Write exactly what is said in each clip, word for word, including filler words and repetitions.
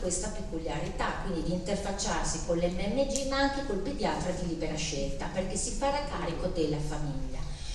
questa peculiarità, quindi di interfacciarsi con l'M M G ma anche col pediatra di libera scelta, perché si farà carico della famiglia.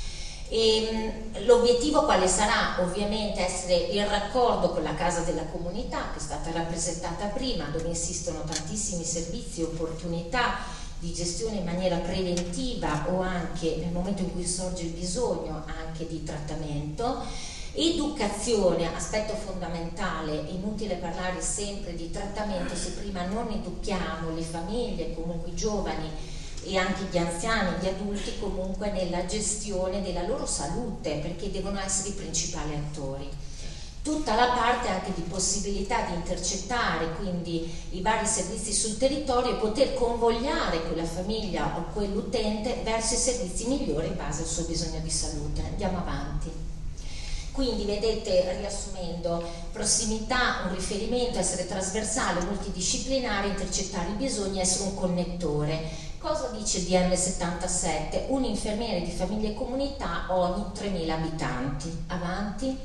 L'obiettivo quale sarà? Ovviamente essere il raccordo con la casa della comunità, che è stata rappresentata prima, dove insistono tantissimi servizi e opportunità di gestione in maniera preventiva o anche nel momento in cui sorge il bisogno anche di trattamento. Educazione, aspetto fondamentale, inutile parlare sempre di trattamento se prima non educhiamo le famiglie, comunque i giovani e anche gli anziani, gli adulti comunque nella gestione della loro salute, perché devono essere i principali attori. Tutta la parte anche di possibilità di intercettare quindi i vari servizi sul territorio e poter convogliare quella famiglia o quell'utente verso i servizi migliori in base al suo bisogno di salute. Andiamo avanti. Quindi vedete, riassumendo, prossimità, un riferimento, essere trasversale, multidisciplinare, intercettare i bisogni, essere un connettore. Cosa dice il D M settantasette? Un infermiere di famiglia e comunità ogni tremila abitanti. Avanti.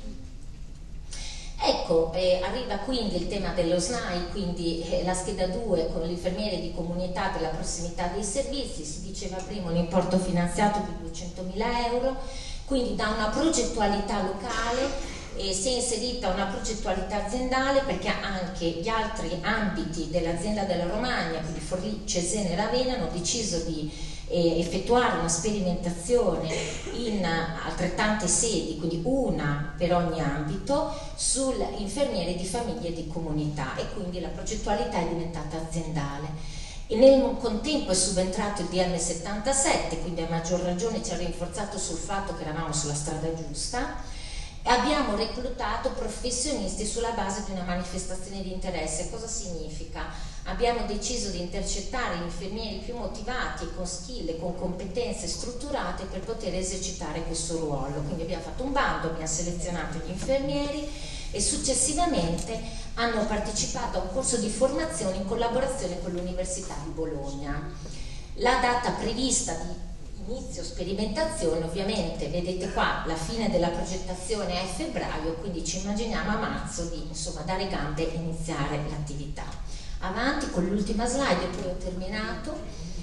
Ecco, eh, arriva quindi il tema dello S N A I, quindi eh, la scheda due con l'infermiere di comunità della prossimità dei servizi, si diceva prima un importo finanziato di duecentomila euro, quindi da una progettualità locale e si è inserita una progettualità aziendale, perché anche gli altri ambiti dell'azienda della Romagna, quindi Forlì, Cesena e Ravenna, hanno deciso di eh, effettuare una sperimentazione in altrettante sedi, quindi una per ogni ambito, sull'infermiere di famiglia e di comunità, e quindi la progettualità è diventata aziendale. E nel contempo è subentrato il D M settantasette, quindi a maggior ragione ci ha rinforzato sul fatto che eravamo sulla strada giusta. Abbiamo reclutato professionisti sulla base di una manifestazione di interesse. Cosa significa? Abbiamo deciso di intercettare gli infermieri più motivati, con skill e con competenze strutturate per poter esercitare questo ruolo. Quindi abbiamo fatto un bando, abbiamo selezionato gli infermieri e successivamente hanno partecipato a un corso di formazione in collaborazione con l'Università di Bologna. La data prevista di inizio sperimentazione, ovviamente vedete qua la fine della progettazione è febbraio, quindi ci immaginiamo a marzo di insomma dare gambe e iniziare l'attività. Avanti con l'ultima slide, poi ho terminato,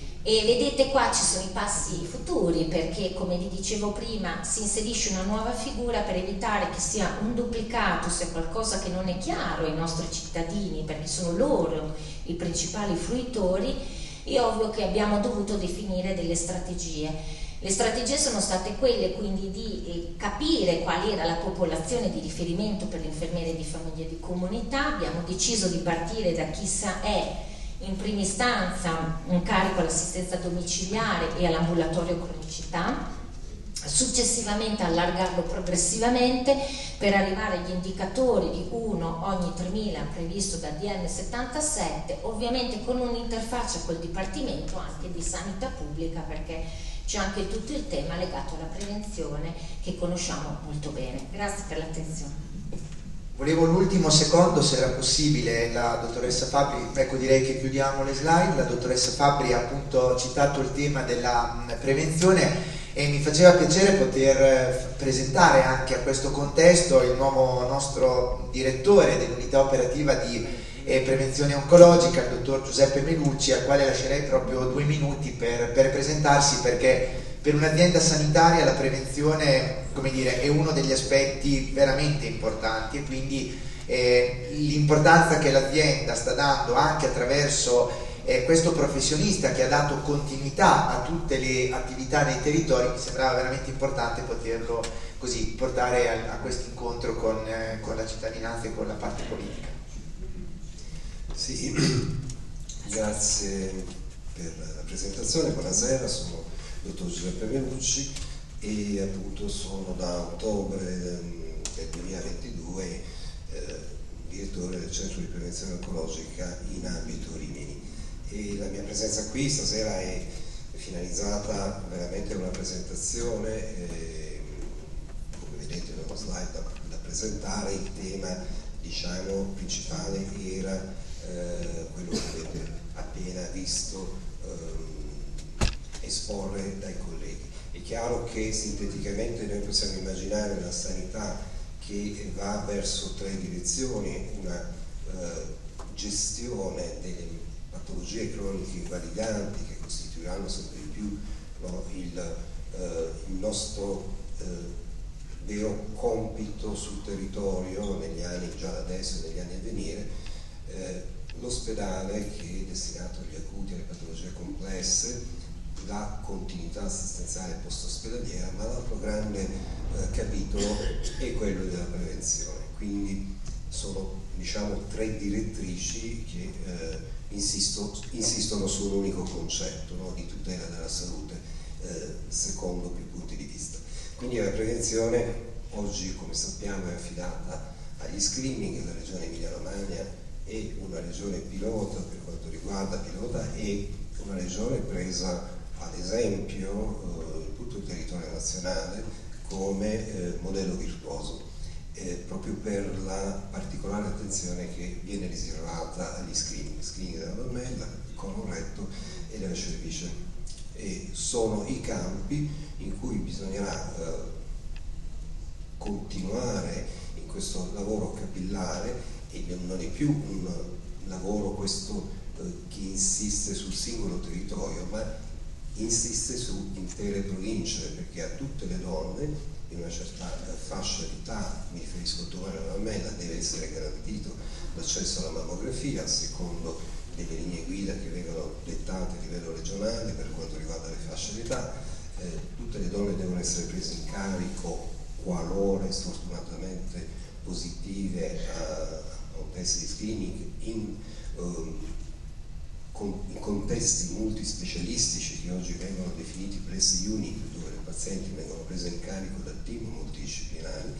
e vedete qua ci sono i passi futuri, perché come vi dicevo prima si inserisce una nuova figura per evitare che sia un duplicato, sia qualcosa che non è chiaro ai nostri cittadini, perché sono loro i principali fruitori. È ovvio che abbiamo dovuto definire delle strategie. Le strategie sono state quelle quindi di eh, capire qual era la popolazione di riferimento per l'infermiere di famiglia e di comunità. Abbiamo deciso di partire da chi sa è in prima istanza un carico all'assistenza domiciliare e all'ambulatorio cronicità, successivamente allargarlo progressivamente per arrivare agli indicatori di uno ogni tremila previsto dal D M settantasette, ovviamente con un'interfaccia col Dipartimento anche di Sanità Pubblica, perché c'è anche tutto il tema legato alla prevenzione che conosciamo molto bene. Grazie per l'attenzione. Volevo l'ultimo secondo, se era possibile, la dottoressa Fabbri, ecco direi che chiudiamo le slide. La dottoressa Fabbri ha appunto citato il tema della prevenzione e mi faceva piacere poter presentare anche a questo contesto il nuovo nostro direttore dell'unità operativa di eh, prevenzione oncologica, il dottor Giuseppe Melucci, al quale lascerei proprio due minuti per, per presentarsi, perché per un'azienda sanitaria la prevenzione, come dire, è uno degli aspetti veramente importanti, e quindi eh, l'importanza che l'azienda sta dando anche attraverso Eh, questo professionista che ha dato continuità a tutte le attività nei territori, mi sembrava veramente importante poterlo così portare a, a questo incontro con, eh, con la cittadinanza e con la parte politica. Sì, grazie per la presentazione. Buonasera, sono il dottor Giuseppe Melucci e appunto sono da ottobre del duemilaventidue eh, direttore del centro di prevenzione oncologica in ambito Rimini. E la mia presenza qui stasera è finalizzata veramente a una presentazione, eh, come vedete nello slide da, da presentare. Il tema, diciamo, principale era eh, quello che avete appena visto eh, esporre dai colleghi. È chiaro che sinteticamente noi possiamo immaginare una sanità che va verso tre direzioni: una eh, gestione delle patologie croniche invalidanti che costituiranno sempre di più, no, il, eh, il nostro eh, vero compito sul territorio negli anni già adesso e negli anni a venire. eh, l'ospedale, che è destinato agli acuti e alle patologie complesse, la continuità assistenziale post-ospedaliera, ma l'altro grande eh, capitolo è quello della prevenzione. Quindi sono, diciamo, tre direttrici che eh, insisto, insistono su un unico concetto, no, di tutela della salute eh, secondo più punti di vista. Quindi la prevenzione oggi, come sappiamo, è affidata agli screening. La regione Emilia-Romagna è una regione pilota per quanto riguarda pilota è una regione presa ad esempio eh, in tutto il territorio nazionale come eh, modello virtuoso, eh, proprio per la particolare attenzione che viene riservata agli screening, screening della mammella, il colon retto e della cervice. E sono i campi in cui bisognerà eh, continuare in questo lavoro capillare, e non è più un lavoro questo eh, che insiste sul singolo territorio, ma insiste su intere province, perché a tutte le donne in una certa fascia di età, mi riferisco al tumore alla mammella, deve essere garantito l'accesso alla mammografia secondo delle linee guida che vengono dettate a livello regionale per quanto riguarda le fasce di età. Eh, tutte le donne devono essere prese in carico qualora sfortunatamente positive a un test di screening in, um, con, in contesti multispecialistici che oggi vengono definiti place unit, dove le pazienti vengono prese in carico da team multidisciplinari.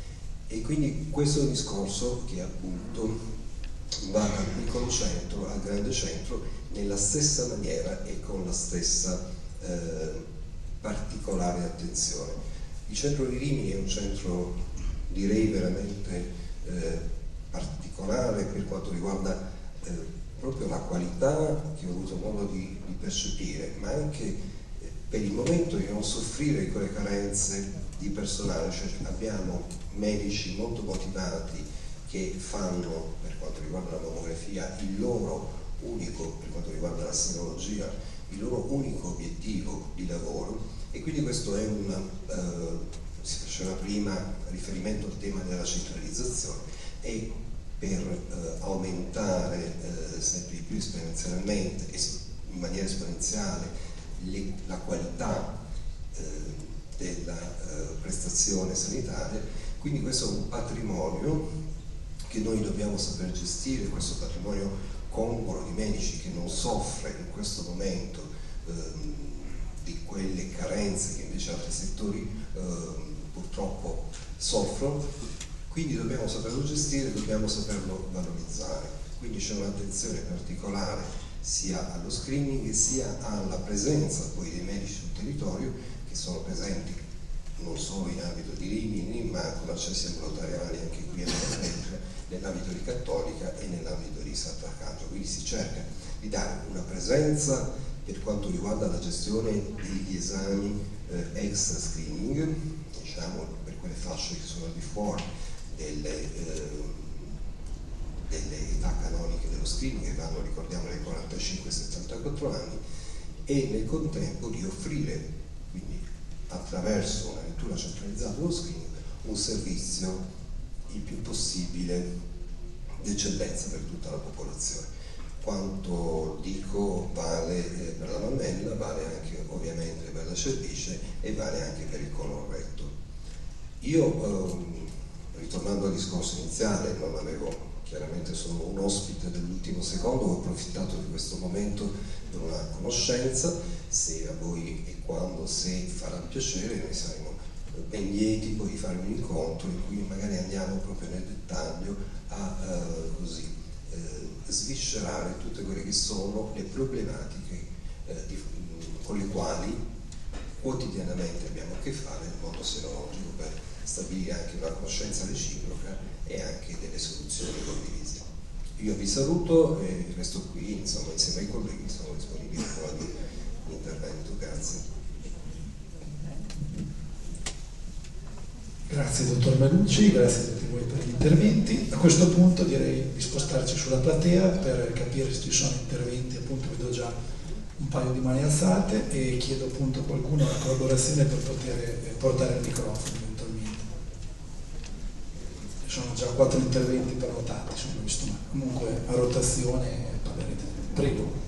E quindi questo è un discorso che appunto va al piccolo centro, al grande centro, nella stessa maniera e con la stessa eh, particolare attenzione. Il centro di Rimini è un centro, direi, veramente eh, particolare per quanto riguarda eh, proprio la qualità che ho avuto modo di, di percepire, ma anche eh, per il momento di non soffrire di quelle carenze di personale. Cioè, abbiamo medici molto motivati che fanno, per quanto riguarda la mammografia, il loro unico, per quanto riguarda la serologia, il loro unico obiettivo di lavoro. E quindi questo è un, eh, si faceva prima riferimento al tema della centralizzazione, e per eh, aumentare eh, sempre di più esponenzialmente, in maniera esponenziale, le, la qualità eh, della eh, prestazione sanitaria. Quindi questo è un patrimonio che noi dobbiamo saper gestire, questo patrimonio congruo di medici che non soffre in questo momento eh, di quelle carenze che invece altri settori eh, purtroppo soffrono. Quindi dobbiamo saperlo gestire, dobbiamo saperlo valorizzare. Quindi c'è un'attenzione particolare sia allo screening sia alla presenza poi dei medici sul territorio, che sono presenti non solo in ambito di Rimini, ma con accessi ambulatoriali anche qui a Firenze, nell'ambito di Cattolica e nell'ambito di Sant'Arcangelo. Quindi si cerca di dare una presenza per quanto riguarda la gestione degli esami eh, extra screening, diciamo per quelle fasce che sono al di fuori delle, eh, delle età canoniche dello screening, che vanno, ricordiamo, dai quarantacinque ai settantaquattro anni, e nel contempo di offrire, quindi attraverso una lettura centralizzata dello screening, un servizio il più possibile d'eccellenza per tutta la popolazione. Quanto dico vale eh, per la mammella, vale anche ovviamente per la cervice e vale anche per il colon retto. Io ehm, ritornando al discorso iniziale, non avevo, chiaramente sono un ospite dell'ultimo secondo, ho approfittato di questo momento per una conoscenza. Se a voi e quando, se farà piacere, noi saremo ben lieti poi di fare un incontro in cui magari andiamo proprio nel dettaglio a eh, così eh, sviscerare tutte quelle che sono le problematiche eh, di, con le quali quotidianamente abbiamo a che fare nel mondo serologico, per stabilire anche una conoscenza reciproca e anche delle soluzioni condivise. Io vi saluto e resto qui, insomma, insieme ai colleghi, sono disponibile per ogni intervento. Grazie. Grazie dottor Melucci, grazie a tutti voi per gli interventi. A questo punto direi di spostarci sulla platea per capire se ci sono interventi, appunto vedo già un paio di mani alzate e chiedo appunto a qualcuno la collaborazione per poter portare il microfono eventualmente. Ci sono già quattro interventi prenotati, sono visto, ma comunque a rotazione parlerete. Prego.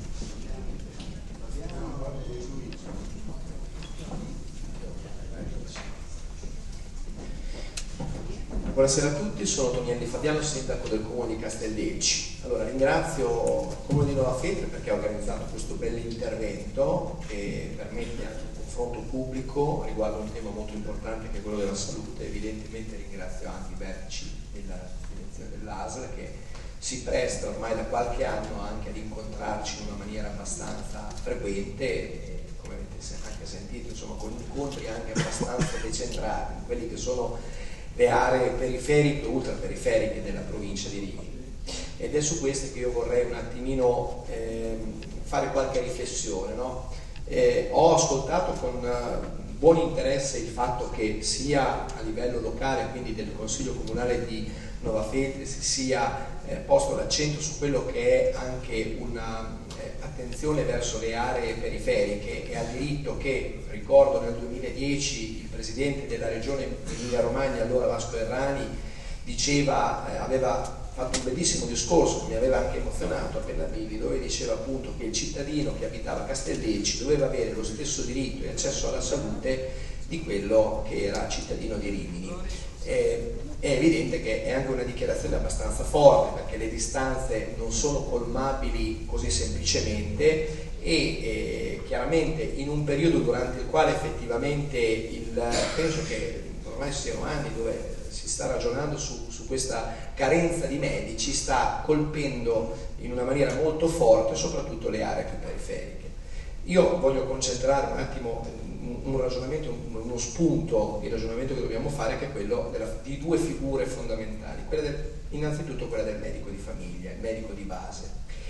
Buonasera a tutti, sono Tonielli Fabiano, sindaco del comune di Casteldecci. Allora, ringrazio il comune di Nova Feltria perché ha organizzato questo bell'intervento che permette anche un confronto pubblico riguardo a un tema molto importante che è quello della salute. Evidentemente ringrazio anche i vertici della direzione dell'A S L che si presta ormai da qualche anno anche ad incontrarci in una maniera abbastanza frequente e, come avete anche sentito, insomma, con incontri anche abbastanza decentrati, quelli che sono le aree periferiche o ultraperiferiche della provincia di Rimini. Ed è su queste che io vorrei un attimino eh, fare qualche riflessione, no? Eh, ho ascoltato con uh, buon interesse il fatto che sia a livello locale, quindi del Consiglio Comunale di Nova Feltria, si sia eh, posto l'accento su quello che è anche una eh, attenzione verso le aree periferiche e al diritto che, ricordo nel duemiladieci, il Presidente della Regione Emilia Romagna, allora Vasco Errani, diceva, eh, aveva fatto un bellissimo discorso che mi aveva anche emozionato appena vivi, dove diceva appunto che il cittadino che abitava a Casteldecci doveva avere lo stesso diritto e accesso alla salute di quello che era cittadino di Rimini. Eh, è evidente che è anche una dichiarazione abbastanza forte perché le distanze non sono colmabili così semplicemente e eh, chiaramente in un periodo durante il quale effettivamente il, penso che ormai siano anni dove si sta ragionando su, su questa carenza di medici, sta colpendo in una maniera molto forte soprattutto le aree più periferiche. Io voglio concentrare un attimo un, un ragionamento, un, uno spunto di ragionamento che dobbiamo fare, che è quello della, di due figure fondamentali, quella del, innanzitutto quella del medico di famiglia, il medico di base.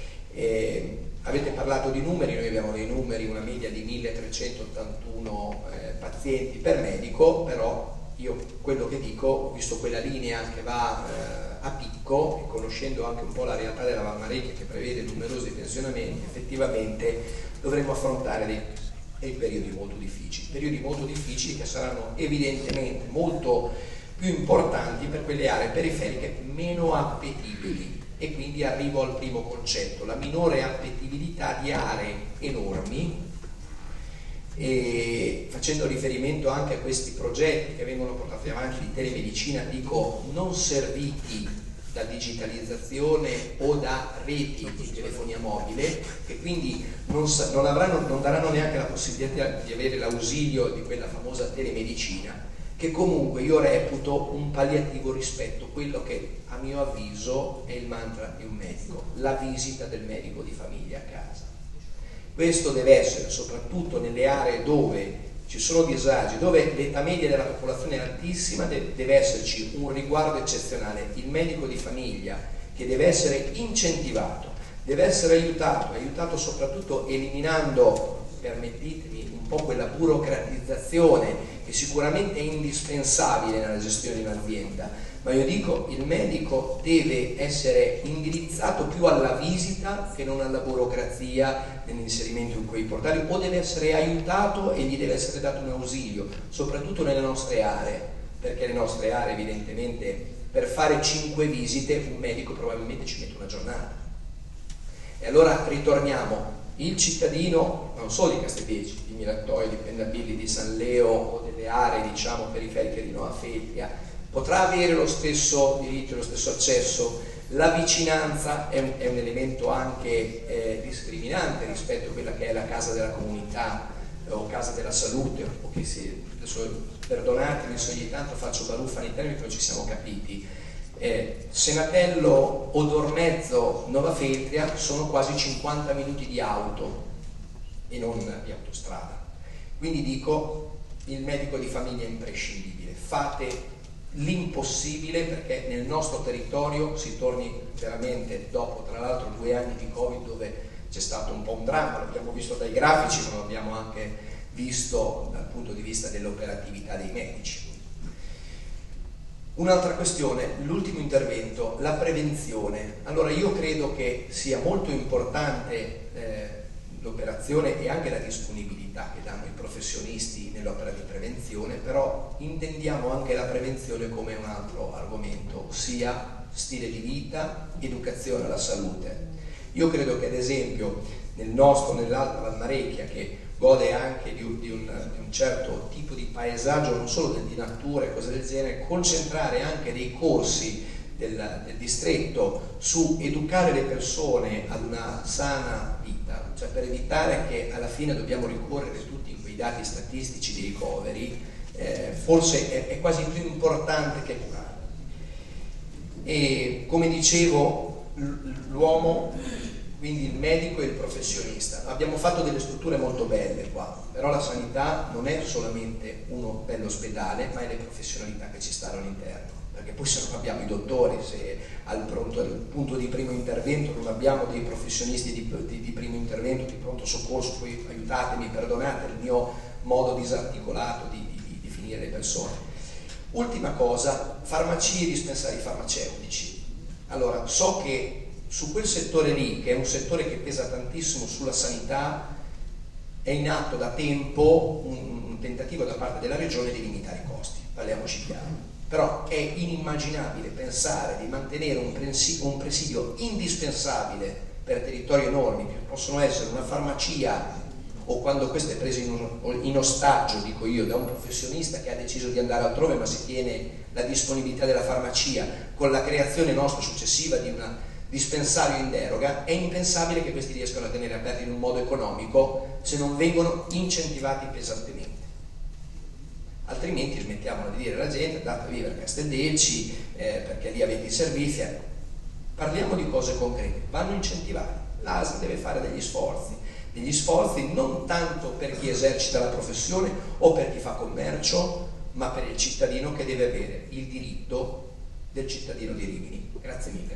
Eh, avete parlato di numeri, noi abbiamo dei numeri, una media di milletrecentottantuno eh, pazienti per medico, però io quello che dico, visto quella linea che va eh, a picco e conoscendo anche un po' la realtà della Valmarecchia che prevede numerosi pensionamenti, effettivamente dovremo affrontare dei, dei periodi molto difficili, periodi molto difficili che saranno evidentemente molto più importanti per quelle aree periferiche meno appetibili. E quindi arrivo al primo concetto, la minore appetibilità di aree enormi, e facendo riferimento anche a questi progetti che vengono portati avanti di telemedicina, dico non serviti da digitalizzazione o da reti di telefonia mobile, che quindi non, non, avranno, non daranno neanche la possibilità di avere l'ausilio di quella famosa telemedicina, che comunque io reputo un palliativo rispetto a quello che a mio avviso è il mantra di un medico, la visita del medico di famiglia a casa. Questo deve essere soprattutto nelle aree dove ci sono disagi, dove l'età media della popolazione è altissima, deve esserci un riguardo eccezionale. Il medico di famiglia che deve essere incentivato, deve essere aiutato, aiutato soprattutto eliminando, permettetemi, un po' quella burocratizzazione che sicuramente è indispensabile nella gestione di un'azienda, ma io dico il medico deve essere indirizzato più alla visita che non alla burocrazia nell'inserimento in quei portali, o deve essere aiutato e gli deve essere dato un ausilio, soprattutto nelle nostre aree, perché le nostre aree evidentemente per fare cinque visite un medico probabilmente ci mette una giornata. E allora ritorniamo, il cittadino non solo di Casteldecci, di Miratoio, di Pendabilli, di San Leo o delle aree diciamo periferiche di Nova Feltria potrà avere lo stesso diritto, lo stesso accesso. La vicinanza è un, è un elemento anche eh, discriminante rispetto a quella che è la casa della comunità o casa della salute, o che si, adesso perdonatemi se ogni tanto faccio baruffa nei termini che non ci siamo capiti. Eh, Senatello, Odormezzo, Nova Feltria sono quasi cinquanta minuti di auto e non di autostrada. Quindi dico, il medico di famiglia è imprescindibile. Fate l'impossibile perché nel nostro territorio si torni veramente, dopo tra l'altro due anni di Covid dove c'è stato un po' un dramma, l'abbiamo visto dai grafici ma lo abbiamo anche visto dal punto di vista dell'operatività dei medici. Un'altra questione, l'ultimo intervento, la prevenzione. Allora io credo che sia molto importante eh, l'operazione e anche la disponibilità che danno i professionisti nell'opera di prevenzione, però intendiamo anche la prevenzione come un altro argomento, ossia stile di vita, educazione alla salute. Io credo che ad esempio nel nostro, nell'Alta Valmarecchia, che gode anche di un, di, un, di un certo tipo di paesaggio, non solo di natura e cose del genere, concentrare anche dei corsi del, del distretto su educare le persone ad una sana vita, cioè per evitare che alla fine dobbiamo ricorrere tutti in quei dati statistici di ricoveri, eh, forse è, è quasi più importante che curare. E come dicevo, l'uomo, quindi il medico e il professionista, abbiamo fatto delle strutture molto belle qua, però la sanità non è solamente uno bell'ospedale, ma è le professionalità che ci stanno all'interno, perché poi se non abbiamo i dottori, se al, pronto, al punto di primo intervento non abbiamo dei professionisti di, di, di primo intervento, di pronto soccorso, poi aiutatemi, perdonate il mio modo disarticolato di, di, di definire le persone. Ultima cosa, farmacie e dispensari farmaceutici. Allora, so che su quel settore lì, che è un settore che pesa tantissimo sulla sanità, è in atto da tempo un, un tentativo da parte della regione di limitare i costi, parliamoci chiaro. Però è inimmaginabile pensare di mantenere un presidio, un presidio indispensabile per territori enormi, che possono essere una farmacia, o quando questa è presa in, in ostaggio, dico io, da un professionista che ha deciso di andare altrove ma si tiene la disponibilità della farmacia, con la creazione nostra successiva di un dispensario in deroga, è impensabile che questi riescano a tenere aperti in un modo economico se non vengono incentivati pesantemente. Altrimenti smettiamo di dire alla gente andate a vivere a Casteldelci eh, perché lì avete i servizi. Eh. Parliamo di cose concrete, vanno incentivati. L'A S L deve fare degli sforzi, degli sforzi non tanto per chi esercita la professione o per chi fa commercio, ma per il cittadino che deve avere il diritto del cittadino di Rimini. Grazie mille.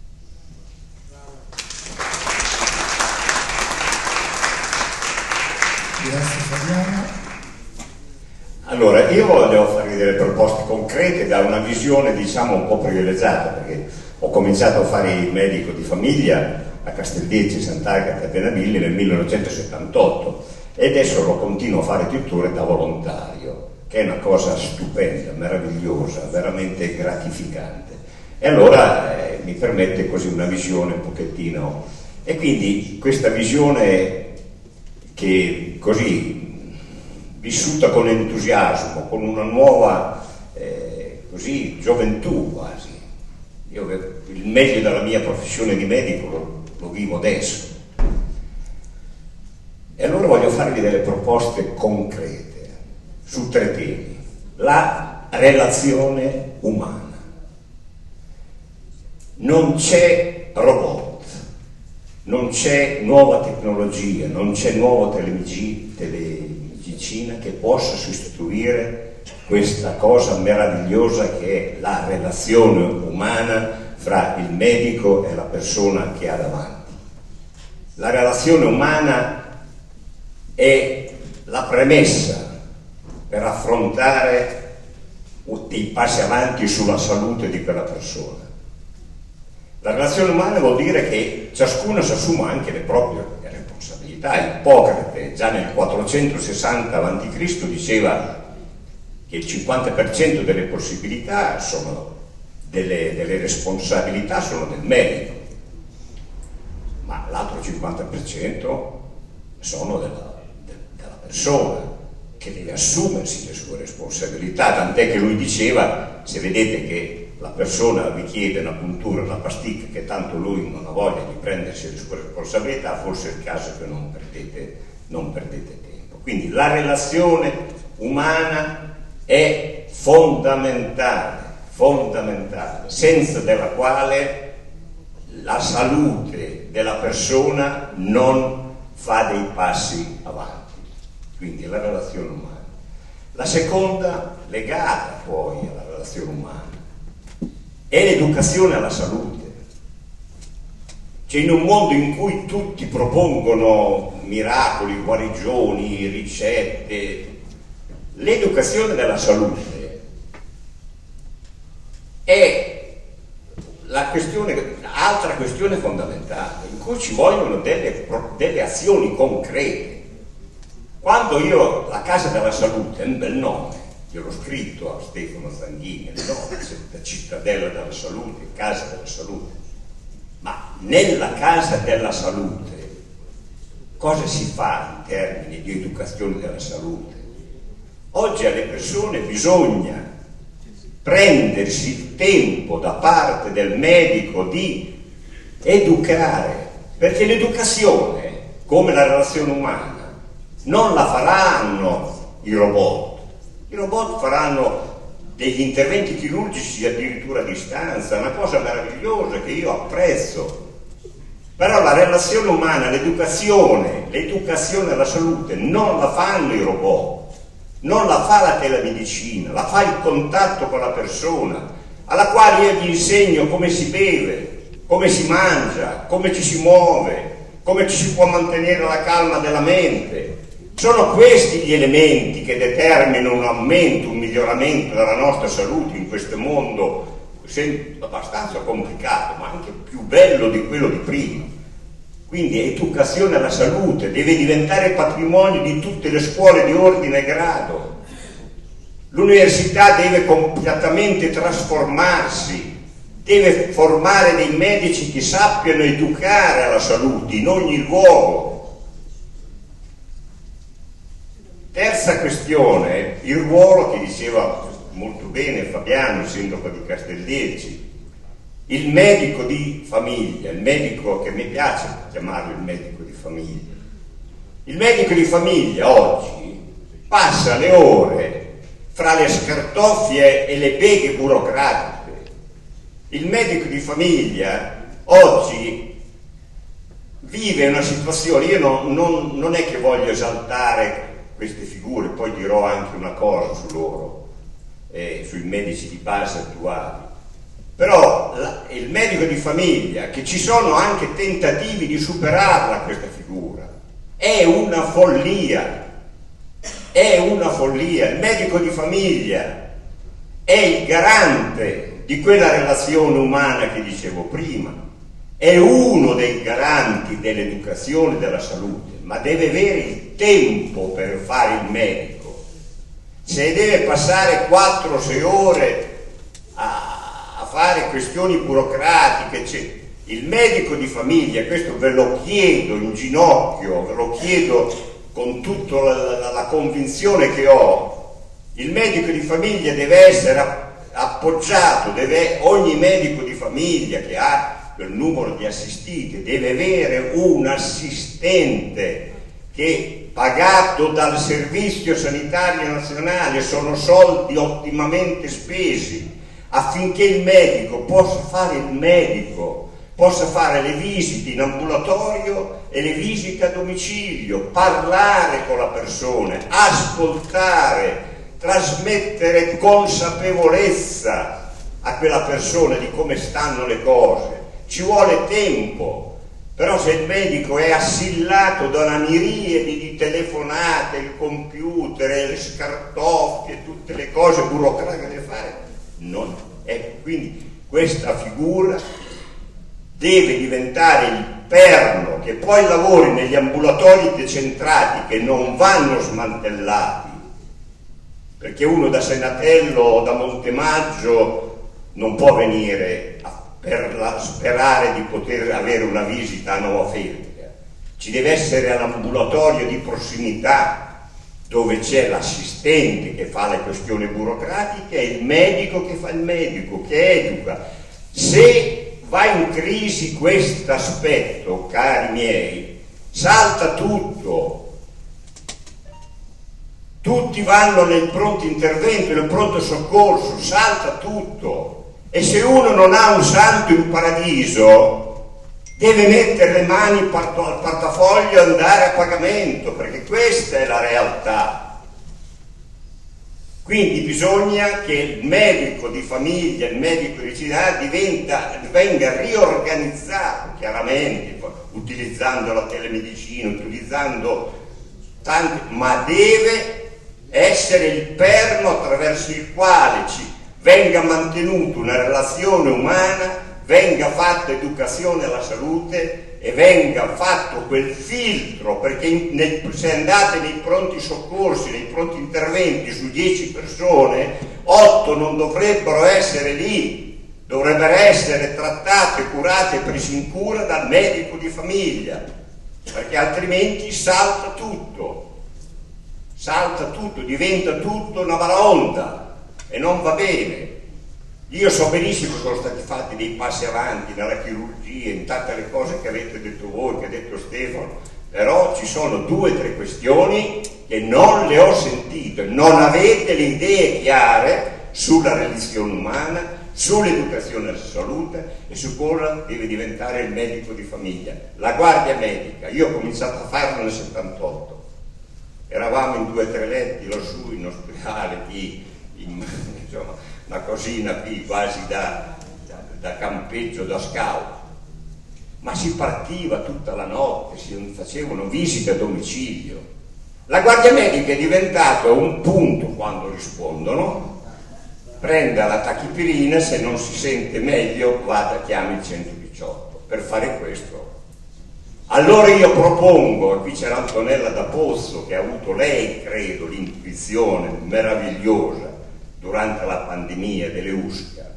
Grazie Fabiano. Allora, io voglio farvi delle proposte concrete da una visione diciamo un po' privilegiata, perché ho cominciato a fare il medico di famiglia a Casteldelci, Sant'Agata e Penavilli nel millenovecentosettantotto e adesso lo continuo a fare tuttora da volontario, che è una cosa stupenda, meravigliosa, veramente gratificante. E allora eh, mi permette così una visione un pochettino, e quindi questa visione che così vissuta con entusiasmo, con una nuova eh, così gioventù quasi. Io il meglio della mia professione di medico lo, lo vivo adesso. E allora voglio farvi delle proposte concrete su tre temi. La relazione umana. Non c'è robot, non c'è nuova tecnologia, non c'è nuova telemedicina che possa sostituire questa cosa meravigliosa che è la relazione umana fra il medico e la persona che ha davanti. La relazione umana è la premessa per affrontare dei passi avanti sulla salute di quella persona. La relazione umana vuol dire che ciascuno si assume anche le proprie responsabilità. Ippocrate già nel quattrocentosessanta avanti Cristo diceva che il cinquanta per cento delle possibilità sono delle, delle responsabilità sono del medico, ma l'altro cinquanta per cento sono della, de, della persona che deve assumersi le sue responsabilità, tant'è che lui diceva: se vedete che la persona vi chiede una puntura, una pasticca, che tanto lui non ha voglia di prendersi le sue responsabilità, forse è il caso che non perdete, non perdete tempo. Quindi la relazione umana è fondamentale, fondamentale, senza della quale la salute della persona non fa dei passi avanti. Quindi la relazione umana. La seconda, legata poi alla relazione umana, è l'educazione alla salute. Cioè, in un mondo in cui tutti propongono miracoli, guarigioni, ricette, l'educazione della salute è la questione, altra questione fondamentale, in cui ci vogliono delle, delle azioni concrete. Quando io, la Casa della Salute è un bel nome, io l'ho scritto a Stefano Zanghini, il nome, la Cittadella della Salute, Casa della Salute, ma nella Casa della Salute cosa si fa in termini di educazione della salute? Oggi alle persone bisogna prendersi il tempo da parte del medico di educare, perché l'educazione, come la relazione umana, non la faranno i robot. I robot faranno degli interventi chirurgici addirittura a distanza, una cosa meravigliosa che io apprezzo. Però la relazione umana, l'educazione, l'educazione alla salute non la fanno i robot, non la fa la telemedicina, la fa il contatto con la persona, alla quale io gli insegno come si beve, come si mangia, come ci si muove, come ci si può mantenere la calma della mente. Sono questi gli elementi che determinano un aumento, un miglioramento della nostra salute in questo mondo abbastanza complicato, ma anche più bello di quello di prima. Quindi educazione alla salute deve diventare patrimonio di tutte le scuole di ordine e grado. L'università deve completamente trasformarsi, deve formare dei medici che sappiano educare alla salute in ogni luogo. Terza questione, il ruolo che diceva molto bene Fabiano, il sindaco di Castelldecci, il medico di famiglia, il medico, che mi piace chiamarlo il medico di famiglia. Il medico di famiglia oggi passa le ore fra le scartoffie e le beghe burocratiche. Il medico di famiglia oggi vive una situazione, io non, non, non è che voglio esaltare queste figure, poi dirò anche una cosa su loro, Eh, sui medici di base attuali, però la, il medico di famiglia, che ci sono anche tentativi di superarla questa figura, è una follia, è una follia. Il medico di famiglia è il garante di quella relazione umana che dicevo prima, è uno dei garanti dell'educazione della salute, ma deve avere il tempo per fare il medico. Se deve passare quattro sei ore a, a fare questioni burocratiche, eccetera. Il medico di famiglia, questo ve lo chiedo in ginocchio, ve lo chiedo con tutta la, la, la convinzione che ho, il medico di famiglia deve essere appoggiato, deve, ogni medico di famiglia che ha quel numero di assistiti deve avere un assistente che, pagato dal Servizio Sanitario Nazionale, sono soldi ottimamente spesi, affinché il medico possa fare il medico, possa fare le visite in ambulatorio e le visite a domicilio, parlare con la persona, ascoltare, trasmettere consapevolezza a quella persona di come stanno le cose. Ci vuole tempo. Però se il medico è assillato da una miriade di telefonate, il computer, le scartoffie, tutte le cose burocratiche che deve fare, non è. Quindi questa figura deve diventare il perno che poi lavori negli ambulatori decentrati, che non vanno smantellati, perché uno da Senatello o da Montemaggio non può venire a per la, sperare di poter avere una visita a Nuova Feltria. Ci deve essere un ambulatorio di prossimità dove c'è l'assistente che fa le questioni burocratiche e il medico che fa il medico, che educa. Se va in crisi questo aspetto, cari miei, salta tutto. Tutti vanno nel pronto intervento, nel pronto soccorso, salta tutto. E se uno non ha un santo in paradiso, deve mettere le mani al portafoglio e andare a pagamento, perché questa è la realtà. Quindi bisogna che il medico di famiglia, il medico di città diventa, venga riorganizzato, chiaramente, utilizzando la telemedicina, utilizzando tanti, ma deve essere il perno attraverso il quale ci venga mantenuta una relazione umana, venga fatta educazione alla salute e venga fatto quel filtro, perché in, nel, se andate nei pronti soccorsi, nei pronti interventi su dieci persone, otto non dovrebbero essere lì, dovrebbero essere trattate, curate e prese in cura dal medico di famiglia, perché altrimenti salta tutto, salta tutto, diventa tutto una baraonda e non va bene. Io so benissimo che sono stati fatti dei passi avanti nella chirurgia, in tante le cose che avete detto voi, che ha detto Stefano, però ci sono due o tre questioni che non le ho sentite, non avete le idee chiare sulla religione umana, sull'educazione alla salute e su cosa deve diventare il medico di famiglia. La guardia medica, io ho cominciato a farlo nel settantotto, eravamo in due o tre letti lassù in ospedale, di, in, insomma, una cosina qui quasi da, da, da campeggio, da scout, ma si partiva tutta la notte, si facevano visite a domicilio. La guardia medica è diventata un punto quando rispondono, prenda la tachipirina, se non si sente meglio vada, chiami il centodiciotto. Per fare questo, allora io propongo, e qui c'era Antonella da Pozzo che ha avuto lei, credo, l'intuizione meravigliosa durante la pandemia delle U S C A.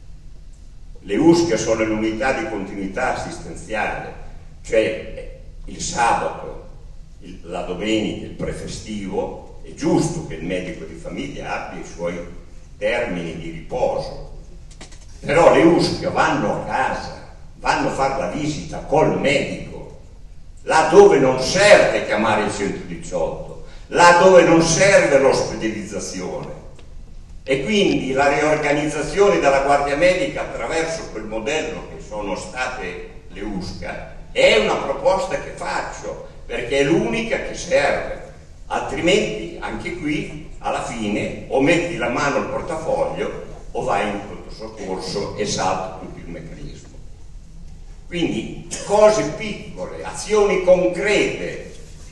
Le U S C A sono l'unità di continuità assistenziale, cioè il sabato, il, la domenica, il prefestivo, è giusto che il medico di famiglia abbia i suoi termini di riposo, però le U S C A vanno a casa, vanno a fare la visita col medico, là dove non serve chiamare il centodiciotto, là dove non serve l'ospedalizzazione. E quindi la riorganizzazione della guardia medica attraverso quel modello che sono state le U S C A è una proposta che faccio, perché è l'unica che serve, altrimenti anche qui alla fine o metti la mano al portafoglio o vai in pronto soccorso e salta tutto il meccanismo. Quindi cose piccole, azioni concrete,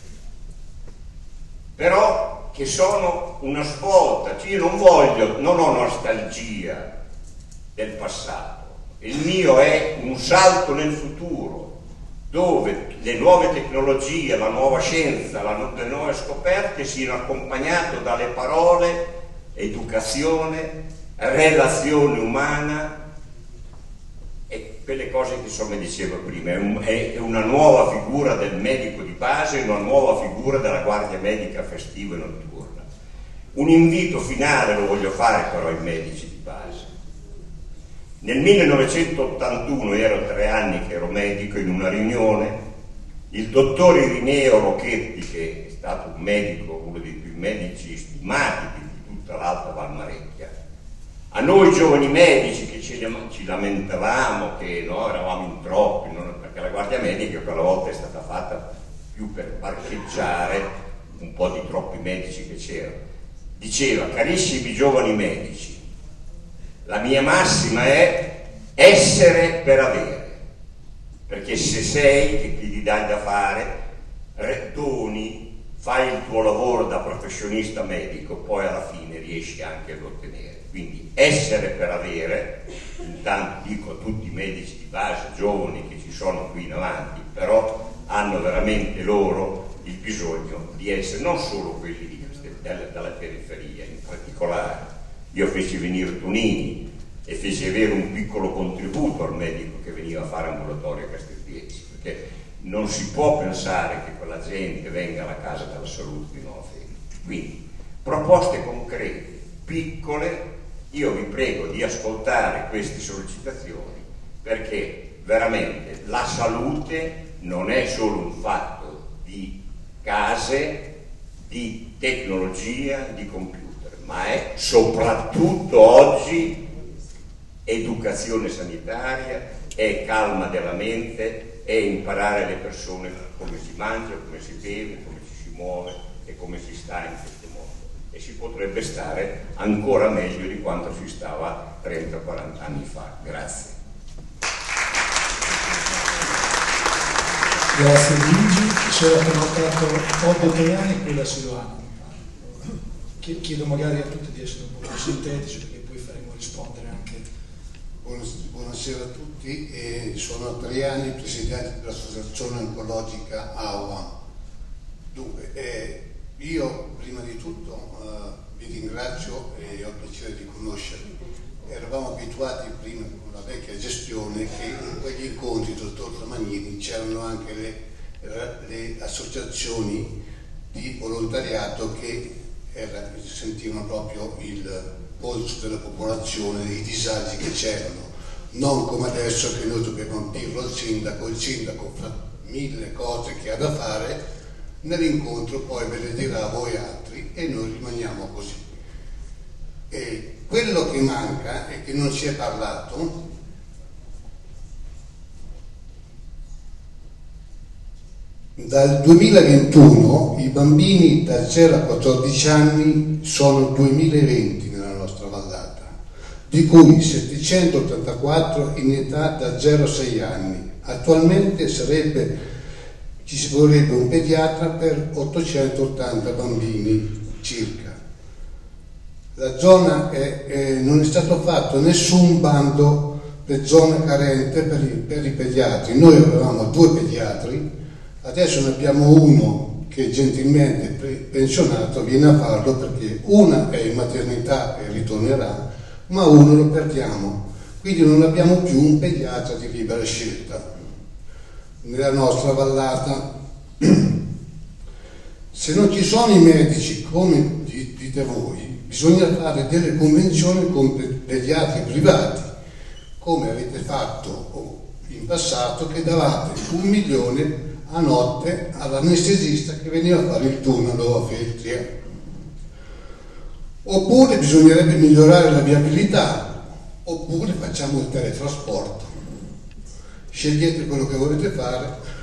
però che sono una svolta. Cioè io non voglio, non ho nostalgia del passato, il mio è un salto nel futuro, dove le nuove tecnologie, la nuova scienza, la, le nuove scoperte siano accompagnate dalle parole educazione, relazione umana e quelle cose che insomma dicevo prima, è, un, è una nuova figura del medico di base, una nuova figura della guardia medica festiva e notturna. Un invito finale lo voglio fare però ai medici di base. Nel millenovecentottantuno, ero tre anni che ero medico, in una riunione, il dottor Irineo Rocchetti, che è stato un medico, uno dei più medici stimati di tutta l'Alta Valmarecchia, a noi giovani medici che ci, ci lamentavamo che no, eravamo in troppi, no, perché la guardia medica quella volta è stata fatta più per parcheggiare un po' di troppi medici che c'erano. Diceva: carissimi giovani medici, la mia massima è essere per avere, perché se sei, che ti dai da fare, doni, fai il tuo lavoro da professionista medico, poi alla fine riesci anche ad ottenere. Quindi essere per avere, intanto dico a tutti i medici di base giovani che ci sono qui in avanti, però hanno veramente loro il bisogno di essere non solo quelli di Castel, dalla periferia, in particolare io feci venire Tonini e feci avere un piccolo contributo al medico che veniva a fare ambulatorio a Castelfieci, perché non si può pensare che quella gente venga alla casa della salute di Nuova Fede. Quindi proposte concrete, piccole. Io vi prego di ascoltare queste sollecitazioni, perché veramente la salute non è solo un fatto di case, di tecnologia, di computer, ma è soprattutto oggi educazione sanitaria, è calma della mente, è imparare le persone come si mangia, come si beve, come ci si muove e come si sta in questo mondo. E si potrebbe stare ancora meglio di quanto si stava trenta quaranta anni fa. Grazie. Grazie Luigi, si era prenotato Oddo Tajani e poi la Silvana. Chiedo magari a tutti di essere un po' più sintetici, perché poi faremo il rispondere anche. Buonasera a tutti, eh, sono tre anni presidente dell'Associazione Oncologica A U A. Dunque, eh, io prima di tutto eh, vi ringrazio e ho il piacere di conoscervi. Eravamo abituati prima con la vecchia gestione che in quegli incontri, dottor Tramagnini, c'erano anche le, le associazioni di volontariato che era, sentivano proprio il polso della popolazione, i disagi che c'erano, non come adesso che noi dobbiamo dirlo al sindaco, il sindaco fa mille cose che ha da fare, nell'incontro poi ve le dirà a voi altri e noi rimaniamo così. E quello che manca e che non si è parlato dal duemilaventuno i bambini da zero a quattordici anni sono duemilaventi nella nostra vallata, di cui settecentottantaquattro in età da zero a sei anni. Attualmente sarebbe, ci si vorrebbe un pediatra per ottocentottanta bambini circa. La zona è, è, non è stato fatto nessun bando per zona carente per i, per i pediatri. Noi avevamo due pediatri, adesso ne abbiamo uno che gentilmente pensionato viene a farlo perché una è in maternità e ritornerà, ma uno lo perdiamo, quindi non abbiamo più un pediatra di libera scelta nella nostra vallata. Se non ci sono i medici come dite voi, bisogna fare delle convenzioni con pediatri privati, come avete fatto in passato, che davate un milione a notte all'anestesista che veniva a fare il turno a Feltria. Oppure bisognerebbe migliorare la viabilità, oppure facciamo il teletrasporto. Scegliete quello che volete fare,